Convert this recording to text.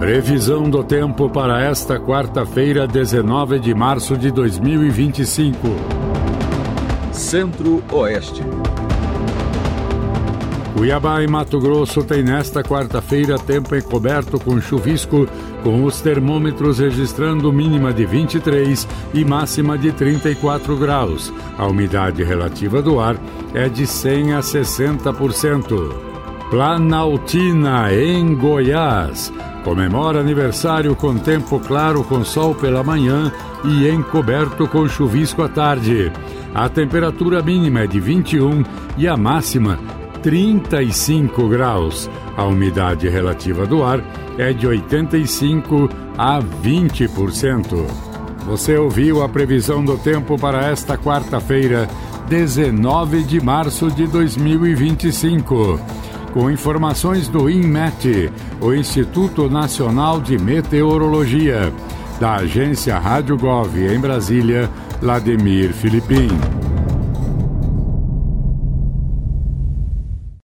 Previsão do tempo para esta quarta-feira, 19 de março de 2025. Centro-Oeste. Cuiabá e Mato Grosso tem nesta quarta-feira tempo encoberto com chuvisco, com os termômetros registrando mínima de 23 e máxima de 34 graus. A umidade relativa do ar é de 100 a 60%. Planaltina, em Goiás, comemora aniversário com tempo claro com sol pela manhã e encoberto com chuvisco à tarde. A temperatura mínima é de 21 e a máxima 35 graus. A umidade relativa do ar é de 85 a 20%. Você ouviu a previsão do tempo para esta quarta-feira, 19 de março de 2025. Com informações do INMET, o Instituto Nacional de Meteorologia, da agência Rádio Gov em Brasília, Lademir Filipim.